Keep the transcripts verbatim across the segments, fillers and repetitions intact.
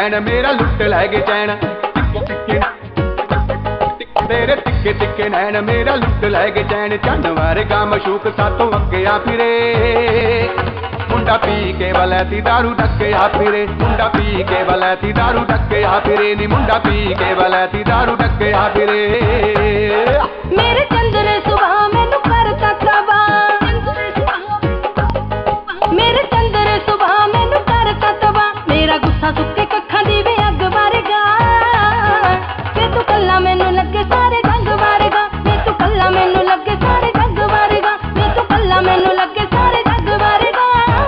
नैन मेरा लुट लै गए चैन तेरे तिक्के तिक्के नैन मेरा लुट लै गए चैन चंड मारेगा मशूक सातों अगे आ फिरे मुंडा पी के वलैती दारू डके आ फिरे मुंडा पी के वलैती दारू डके आ फिरे नी मुंडा पी के वलैती दारू डके आ फिरे मेरे चंद्र सुबह मैनू करता तबा मेरे चंद्र सुबह मैनू करता तबा मेरा गुस्सा सुके कखा दी वे अग वारेगा वे तू कल्ला मैनू लगे सारे जग वारेगा वे तू कल्ला मैनू लगे सारे जग वारेगा वे तू कल्ला मैनू लगे सारे जग वारेगा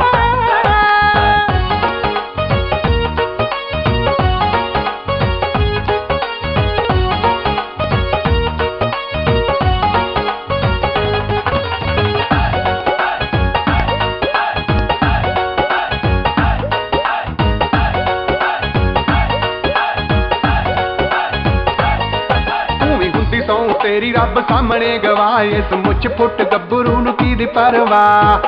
तेरी रब सामने गवाए इस मुछ फुट गब्बरू नूं की दी परवाह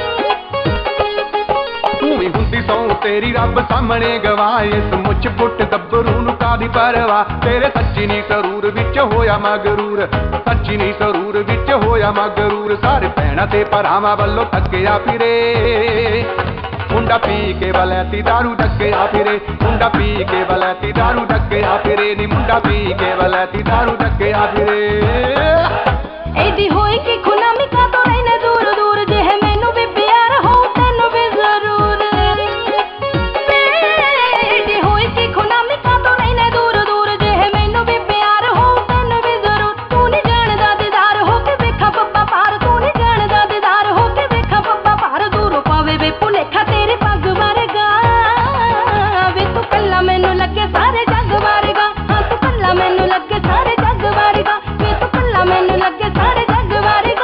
तू भी हुंदी सौ तेरी रब सामने गवाए इस मुछ फुट गब्बरू नूं का दी परवाह तेरे सच्ची नी सरूर विच होया मगरूर सच्ची नी सरूर विच होया मगरूर सारे भैणां ते भरावां वल्लों थक्किया फिरे मुंडा पी के वलैती दारू डके आ फिरे मुंडा पी के वलैती दारू डके आ फिरे नी मुंडा पी के वलैती दारू डके आ फिरे एदी होई कि खुनामी का तो रहने दूर दूर जे है मैनू भी प्यार हो तैनू भी जरूर एदी होई कि खुनामी का तो रहने दूर दूर जे है मैनू भी प्यार हो तैनू भी जरूर तू नहीं जानदा दीदार हो के वेखा पप्पा पार तू नहीं जानदा दीदार हो के वेखा पप्पा पार दूर पावे वे भुलेखा तेरे पग वारेगा वे तू कल्ला मैनू लगे सारे जग वारेगा हाँ तू कल्ला मैनू लगे सारे जग वारेगा वे तू कल्ला मैनू लगे सारे जग वारेगा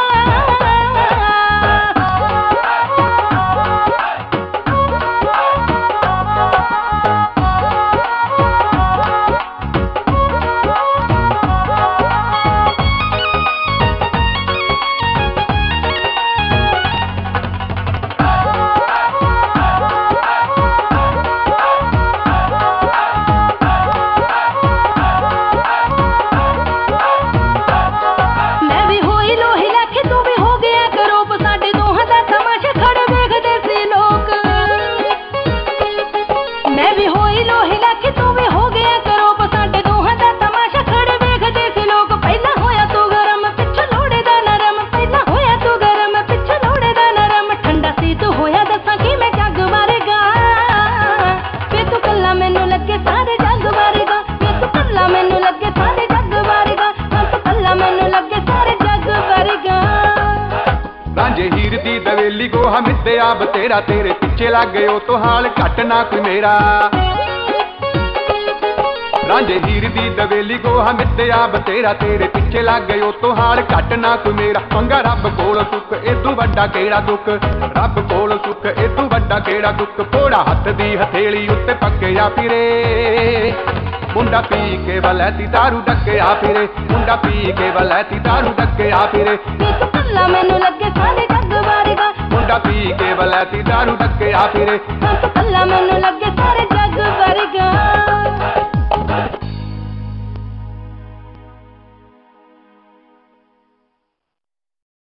दवेली गोहा मिते आप तेरा तेरे पीछे लग गए हो तो हाल घट ना कोई मेरा रांझे हीर दी दवेली गोहा मिते आप तेरा तेरे पीछे लग गए हो तो हाल घट ना कोई मेरा पंगा रब कोल सुख इदू वड्डा केड़ा दुख रब कोल सुख इदू वड्डा केड़ा दुख फोड़ा हथ दी हथेली उत्ते पक्किया फिरे मुंडा पी के वलैती दारू डके आ फिरे मुंडा पी के वलैती दारू डके आ फिरे कल्ला मैनू लगे सारे जग वारेगा मुंडा पी के वलैती दारू डके आ फिरे कल्ला मैनू लगे